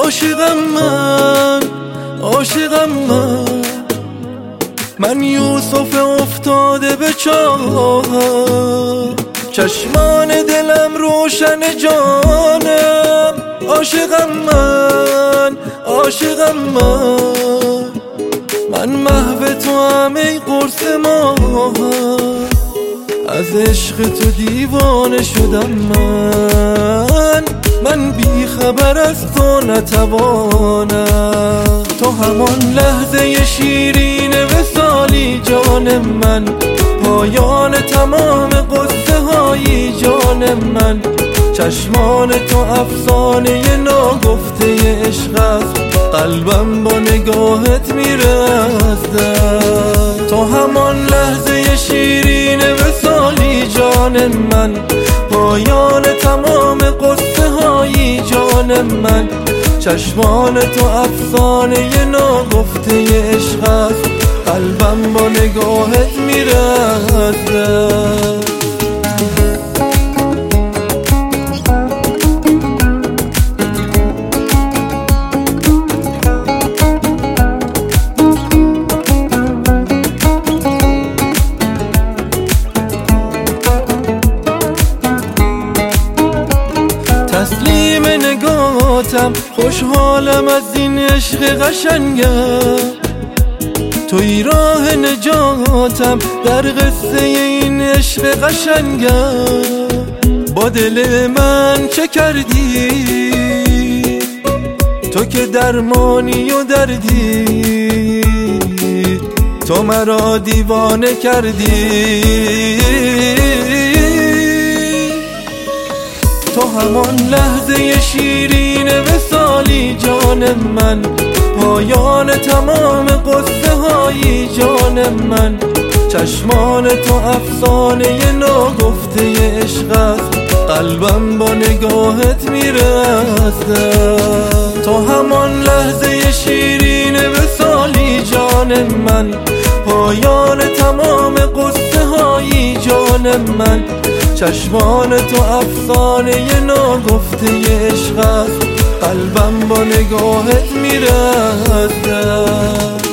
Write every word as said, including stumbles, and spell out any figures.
عاشقم من، عاشقم من، من یوسف افتاده به چاه، چشمان دلم روشن جانم، عاشقم من، عاشقم من، من محو تو هم ای قرص ماه، از عشق تو دیوانه شدم من، من بی خبر از تو نتوانم. تو همان لحظه شیرین وصالی جان من، پایان تمام قصه های جان من، چشمان تو افسانه ناگفته عشق است، قلبم با نگاهت میره از دست. تو همان لحظه شیرین وصالی جان من، پایان تمام قصه های جان من، چشمان تو افسانه ناگفته عشق است، قلبم با نگاهت میره از دست. تسلیم نگاهتم، خوشحالم از این عشق قشنگم، توی راه نجاتم در قصه این عشق قشنگم. با دل من چه کردی تو که درمانی و دردی، تو مرا دیوانه کردی. تو همان لحظه شیرین وصالی جان من، پایان تمام قصه های جان من، چشمان تو افسانه ناگفته عشق است، قلبم با نگاهت میره از دست. تو همان لحظه شیرین وصالی جان من، پایان تمام قصه های جان من، چشمان تو افسانه ناگفته عشق است، قلبم با نگاهت میره از دست.